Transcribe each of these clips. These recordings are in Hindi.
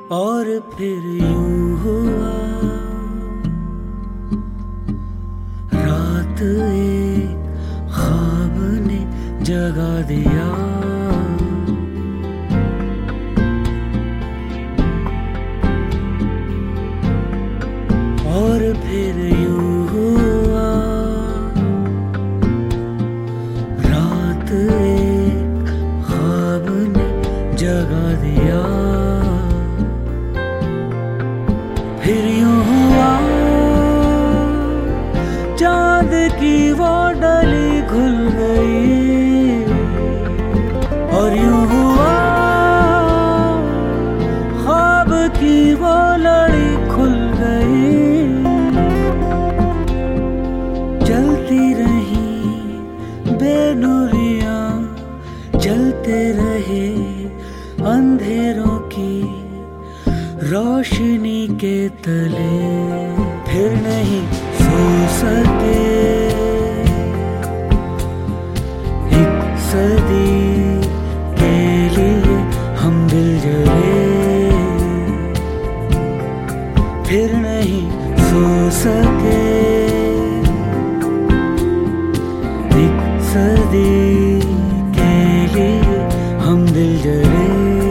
और फिर यूं हुआ, रात एक ख्वाब ने जगा दिया। और फिर यूं हुआ, रात एक ख्वाब ने जगा दिया। फिर यूं हुआ, चांद की वो डली खुल गई। और यूं हुआ, ख्वाब की वो लड़ी खुल गई। चलती रही बेनूरियां, जलते रहे अंधेरों की रोशनी के तले। फिर नहीं सो सके एक सदी के लिए हम दिल जले। फिर नहीं सो सके एक सदी के लिए हम दिल जले।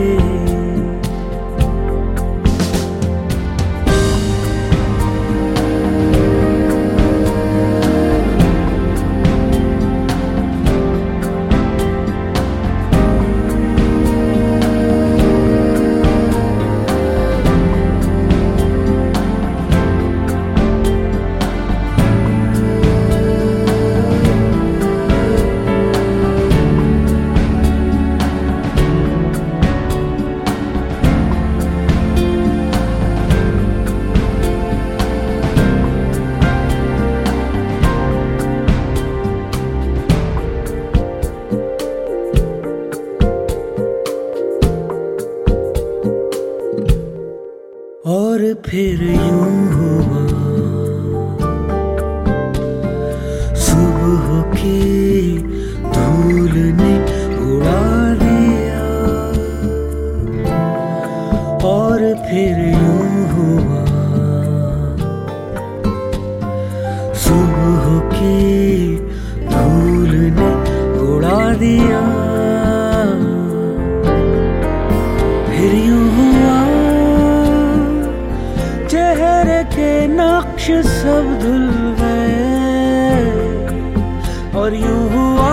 और फिर यूं हुआ, सुबह की धूल ने उड़ा दिया। और फिर यूं हुआ, सुबह की धूल ने उड़ा दिया। फिर यूं हुआ, चेहरे के नक्श सब धुल गए। और यूं हुआ,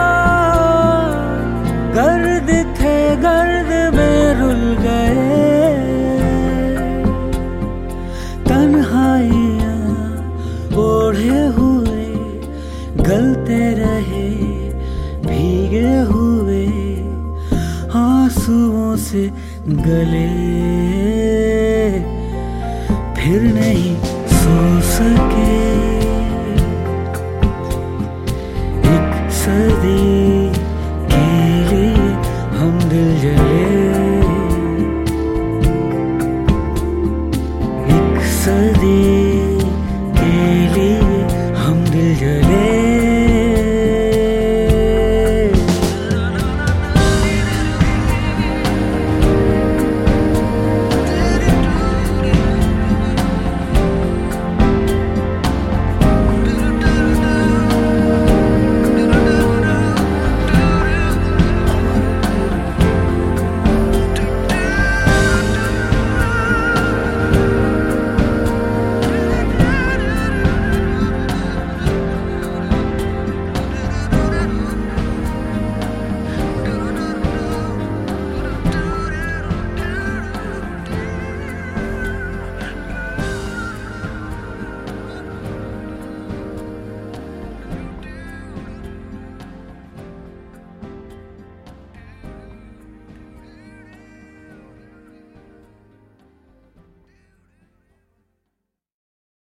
गर्द थे गर्द में रुल गए। तन्हाइयां ओढ़े हुए गलते रहे भीगे हुए आंसुओं से गले। फिर नहीं सो सके